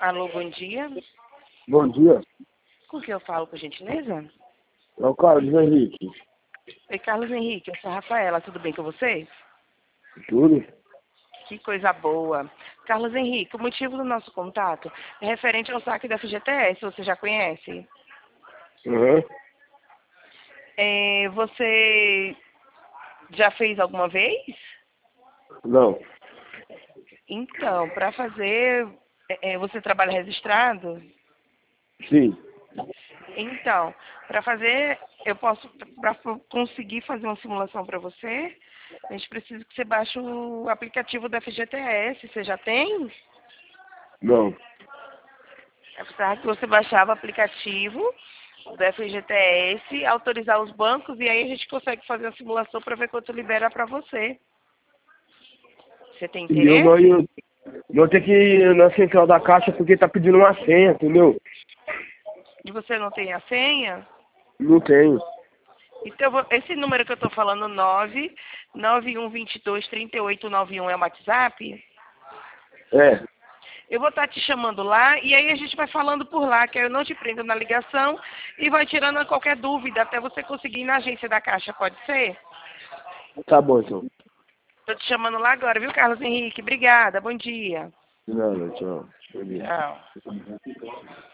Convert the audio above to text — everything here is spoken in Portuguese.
Alô, bom dia. Bom dia. Com quem eu falo, por gentileza? É o Carlos Henrique. Oi, Carlos Henrique, eu sou a Rafaela, tudo bem com você? Tudo? Que coisa boa. Carlos Henrique, o motivo do nosso contato é referente ao saque da FGTS, você já conhece? Uhum. Você já fez alguma vez? Não. Então, para fazer, você trabalha registrado? Sim. Então, para fazer, para conseguir fazer uma simulação para você, a gente precisa que você baixe o aplicativo da FGTS. Você já tem? Não. É precisar que você baixava o aplicativo do FGTS, autorizar os bancos e aí a gente consegue fazer a simulação para ver quanto libera para você. Você tem E eu não interesse? ia... Vou ter que ir na central da caixa porque tá pedindo uma senha, entendeu? E você não tem a senha? Não tenho. Então, esse número que eu estou falando, 991223891 é o WhatsApp? É. Eu vou estar te chamando lá e aí a gente vai falando por lá, que eu não te prendo na ligação e vai tirando qualquer dúvida até você conseguir ir na agência da Caixa, pode ser? Tá bom, então. Estou te chamando lá agora, viu, Carlos Henrique? Obrigada, bom dia. Não, tchau. Bom dia. Tchau.